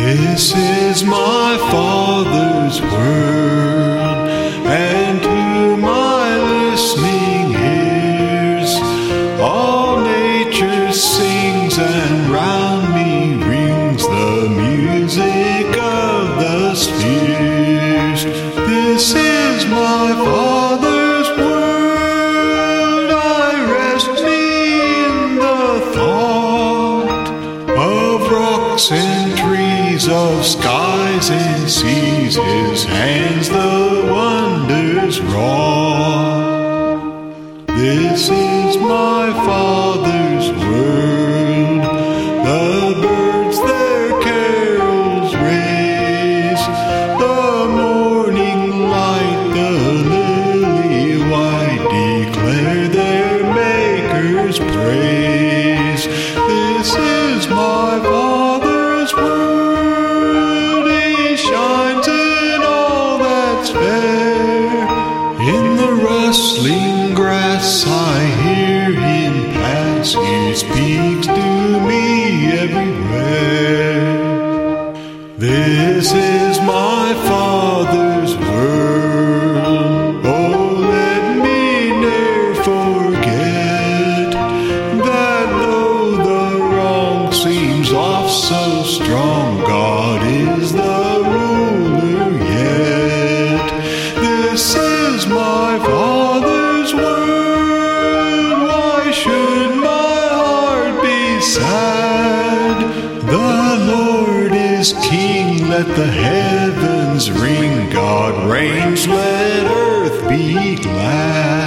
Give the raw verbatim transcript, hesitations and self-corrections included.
This is my Father's world, and to my listening ears, all nature sings, and round me rings the music of the spheres. This is my Father's world, I rest me in the thought of rocks and trees, of skies and seas, His hands the wonders wrought. This is my Father's world, the birds their carols raise, the morning light, the lily white declare their Maker's praise. This is my Father's world, He shines in all that's fair. In the rustling grass I hear Him pass, He speaks to me everywhere. This is my Father's world, oh let me ne'er forget that though the wrong seems oft so strong, God is the ruler yet. This is my Father's world, why should my heart be sad? The Lord is King, let the heavens ring, God reigns, let earth be glad.